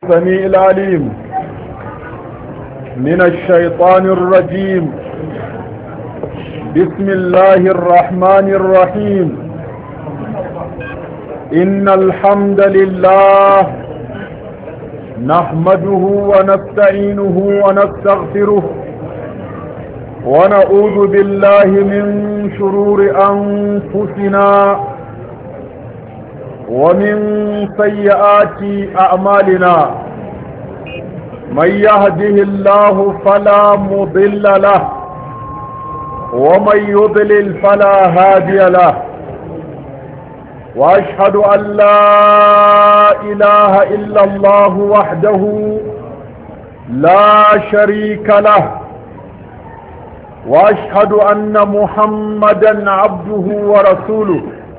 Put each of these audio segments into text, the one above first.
السميع العليم من الشيطان الرجيم. بسم الله الرحمن الرحيم. إن الحمد لله نحمده ونستعينه ونستغفره ونعوذ بالله من شرور أنفسنا ومن سيئات أعمالنا. من يهده الله فلا مضل له ومن يضلل فلا هادي له. وأشهد أن لا إله إلا الله وحده لا شريك له. وأشهد أن محمدا عبده ورسوله.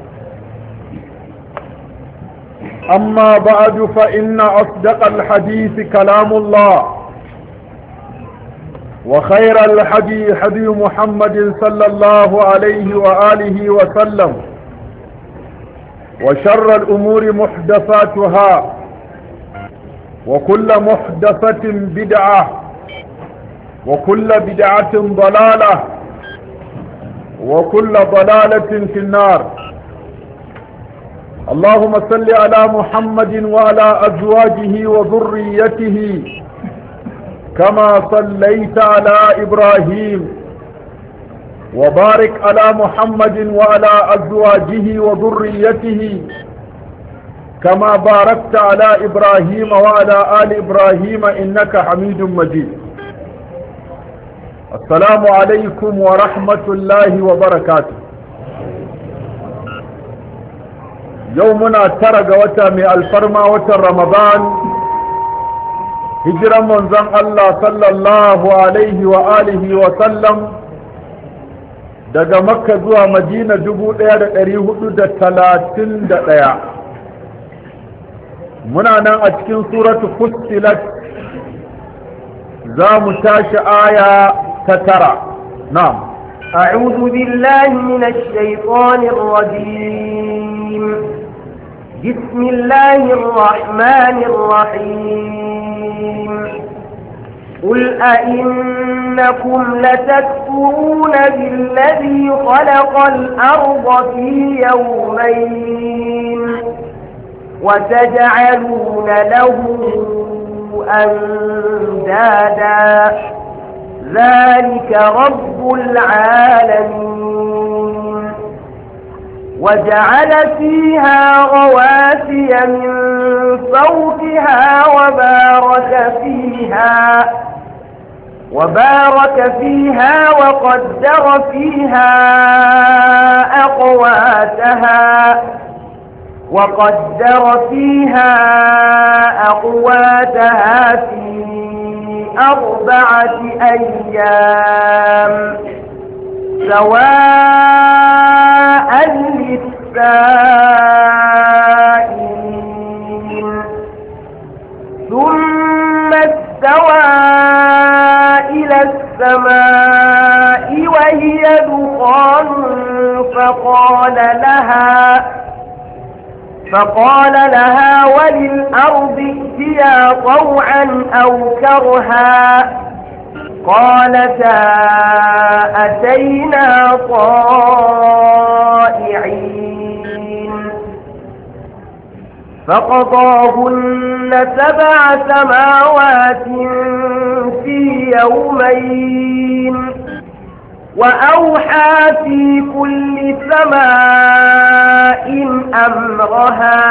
أما بعد فإن أصدق الحديث كلام الله، وخير الحديث حديث محمد صلى الله عليه وآله وسلم، وشر الأمور محدثاتها، وكل محدثة بدعة، وكل بدعة ضلالة، وكل ضلالة في النار. اللهم صل على محمد وعلى أزواجه وذريته كما صليت على إبراهيم، وبارك على محمد وعلى أزواجه وذريته كما باركت على إبراهيم وعلى آل إبراهيم إنك حميد مجيد. السلام عليكم ورحمة الله وبركاته. يومنا ترق وتا من الفرما وتا رمضان، هجرا منزل الله صلى الله عليه وآله وسلم daga Makka zuwa Madina 1431. muna nan a cikin suratu Fussilat, za mu tashi aya ta 9. na'am. أعوذ بالله من الشيطان الرجيم. بسم الله الرحمن الرحيم. قل أئنكم لتكفرون بالذي خلق الأرض في يومين وتجعلون له أندادا ذلك رب العالمين. وجعل فيها رواسي من فوقها وبارك فيها وقدر فيها أقواتها في 4 أيام سواء للسائلين. ثم استوى إلى السماء وهي دخان فقال لها وللأرض ائتيا طوعا أو كرها قالتا أتينا طائعين. فقضاهن 7 سماوات في يومين وأوحى في كل سماء أمرها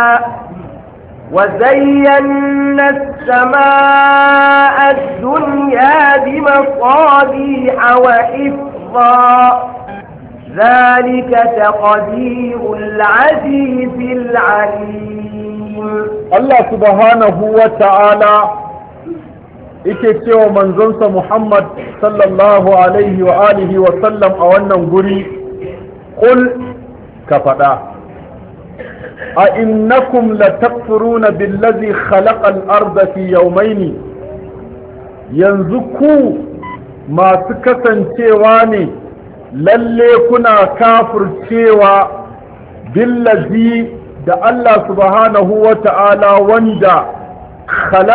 وزينا السماء الدنيا بمصابيح وحفظا ذلك تقدير العزيز العليم. الله سبحانه وتعالى yake cewa manzonsa Muhammad sallallahu alaihi wa alihi wa sallam a wannan guri, qul ka faɗa, a innakum latakfuruna billazi khalaqa al-arda fi yawmayn, yanzu ku masu kasancewa ne lalle kuna kafircewa billazi da Allah subhanahu wa ta'ala wanda khalaqa